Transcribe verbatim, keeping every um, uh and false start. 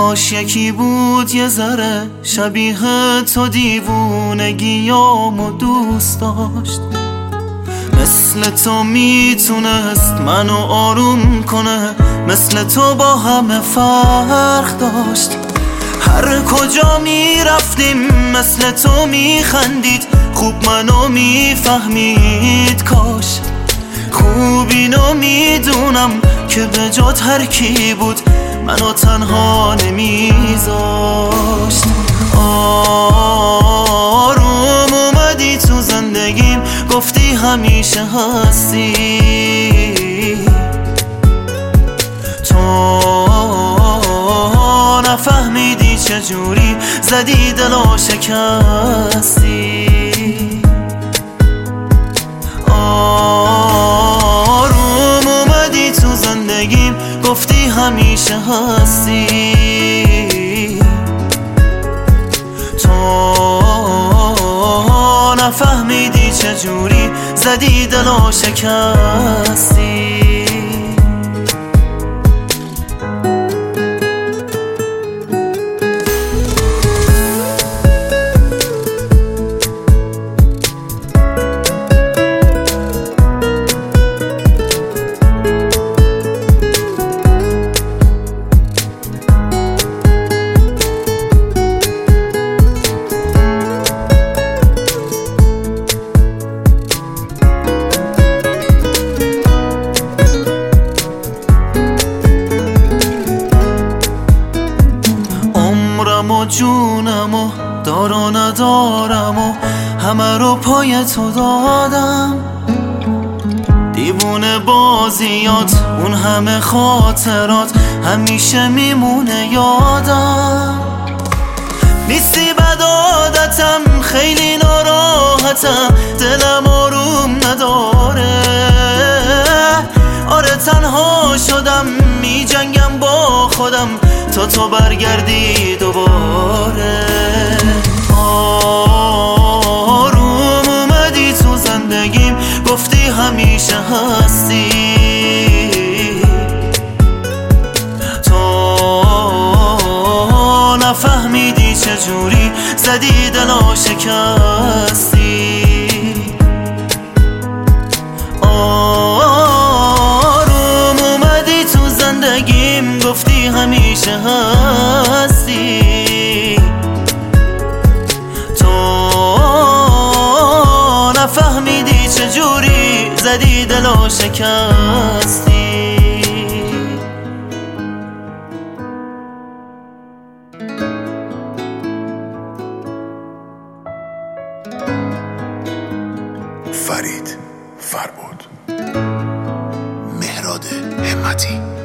کاش یکی بود یه ذره شبیه تو دیوونگیامو دوست داشت، مثل تو میتونست منو آروم کنه، مثل تو با همه فرق داشت. هر کجا میرفتیم مثل تو میخندید، خوب منو میفهمید. کاش خوب اینو میدونم که به جات هر کی بود منو تنها نمیذاشت. آروم اومدی تو زندگیم، گفتی همیشه هستی. تو نفهمیدی چجوری زدی دلو شکستی. آروم اومدی تو زندگیم، گفتی همیشه هستی. تو نفهمیدی چجوری زدی دلو شکستی. عمرم و جونم و دار و ندارم و همه رو پای تو دادم. دیوونه بازیات اون همه خاطرات همیشه میمونه یادم. نیستی بد عادتم، خیلی ناراحتم، دلم آروم نداره. آره تنها شدم، می جنگم با خودم تا تو برگردی دوباره. آروم اومدی تو زندگیم، گفتی همیشه هستی. تو نفهمیدی چجوری زدی دلو شکستی. آروم اومدی تو زندگیم، گفتی همیشه هستی. تو نفهمیدی چجوری زدی دلو شکستی. فرید فربود، مهراد همتی.